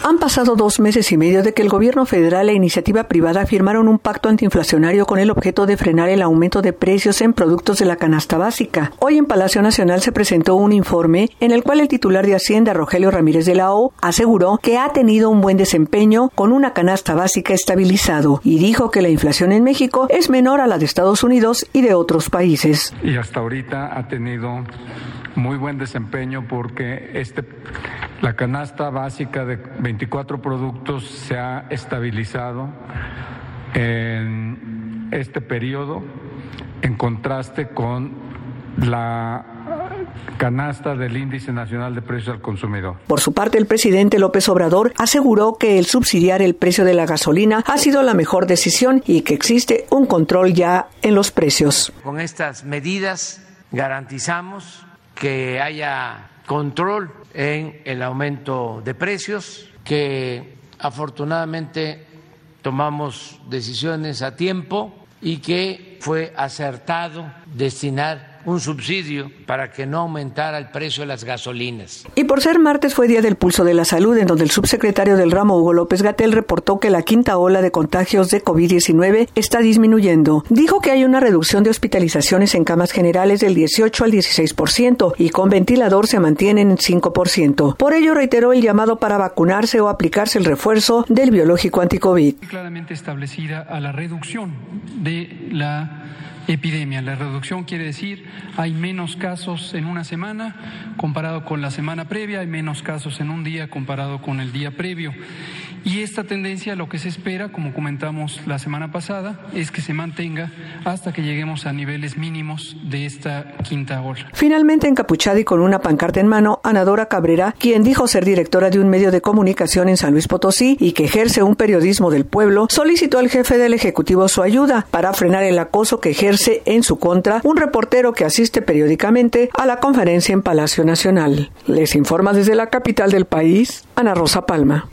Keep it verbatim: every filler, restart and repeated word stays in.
Han pasado dos meses y medio de que el gobierno federal e iniciativa privada firmaron un pacto antiinflacionario con el objeto de frenar el aumento de precios en productos de la canasta básica. Hoy en Palacio Nacional se presentó un informe en el cual el titular de Hacienda, Rogelio Ramírez de la O, aseguró que ha tenido un buen desempeño con una canasta básica estabilizado y dijo que la inflación en México es menor a la de Estados Unidos y de otros países. Y hasta ahorita ha tenido muy buen desempeño porque este, la canasta básica de veinticuatro productos se ha estabilizado en este periodo, en contraste con la canasta del Índice Nacional de Precios al Consumidor. Por su parte, el presidente López Obrador aseguró que el subsidiar el precio de la gasolina ha sido la mejor decisión y que existe un control ya en los precios. Con estas medidas garantizamos que haya control en el aumento de precios, que afortunadamente tomamos decisiones a tiempo y que fue acertado destinar un subsidio para que no aumentara el precio de las gasolinas. Y por ser martes fue Día del Pulso de la Salud, en donde el subsecretario del ramo, Hugo López-Gatell, reportó que la quinta ola de contagios de covid diecinueve está disminuyendo. Dijo que hay una reducción de hospitalizaciones en camas generales del dieciocho al dieciséis por ciento y con ventilador se mantienen en cinco por ciento. Por ello reiteró el llamado para vacunarse o aplicarse el refuerzo del biológico anticovid. Claramente establecida a la reducción de la epidemia. La reducción quiere decir hay menos casos en una semana comparado con la semana previa, hay menos casos en un día comparado con el día previo. Y esta tendencia, lo que se espera, como comentamos la semana pasada, es que se mantenga hasta que lleguemos a niveles mínimos de esta quinta ola. Finalmente, encapuchada y con una pancarta en mano, Ana Dora Cabrera, quien dijo ser directora de un medio de comunicación en San Luis Potosí y que ejerce un periodismo del pueblo, solicitó al jefe del Ejecutivo su ayuda para frenar el acoso que ejerce en su contra un reportero que asiste periódicamente a la conferencia en Palacio Nacional. Les informa desde la capital del país, Ana Rosa Palma.